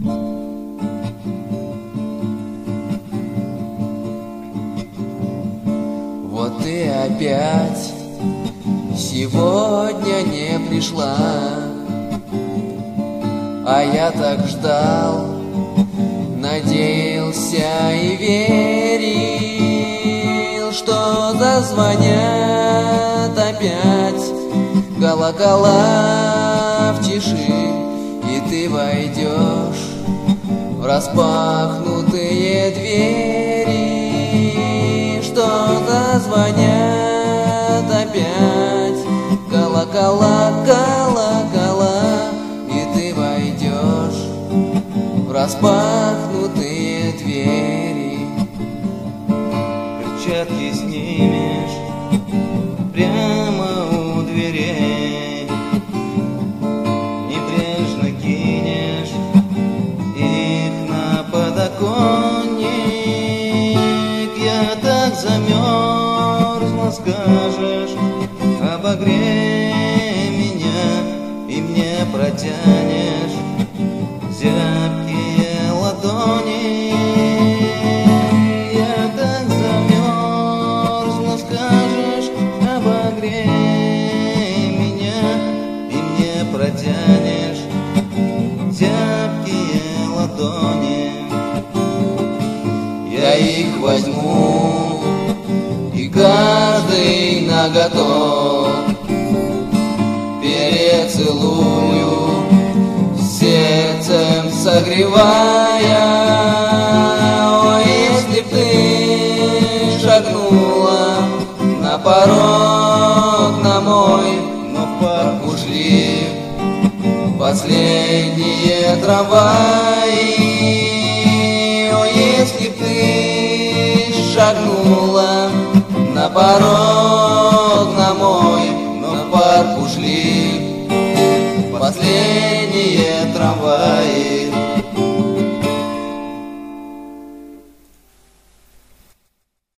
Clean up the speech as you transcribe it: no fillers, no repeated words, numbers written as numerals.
Вот ты опять сегодня не пришла, а я так ждал, надеялся и верил, что зазвонят опять колокола в тиши, и ты войдешь в распахнутые двери, что зазвонят опять колокола, колокола, и ты войдешь в распахнутые двери. Перчатки снимешь прямо у дверей, небрежно кинешь их на подоконник. Я так замерзла, скажешь, обогрей меня, и мне протянешь зябкие ладони. Я так замерзла, скажешь, обогрей меня, и мне протянешь зябкие ладони. Я их возьму, и каждый наготов перецелую, сердцем согревая. О, если б ты шагнула на порог на мой, Но в парк ушли последние трамваи. О, если б ты шагнула на порог на мой, но в парк ушли последние трамваи.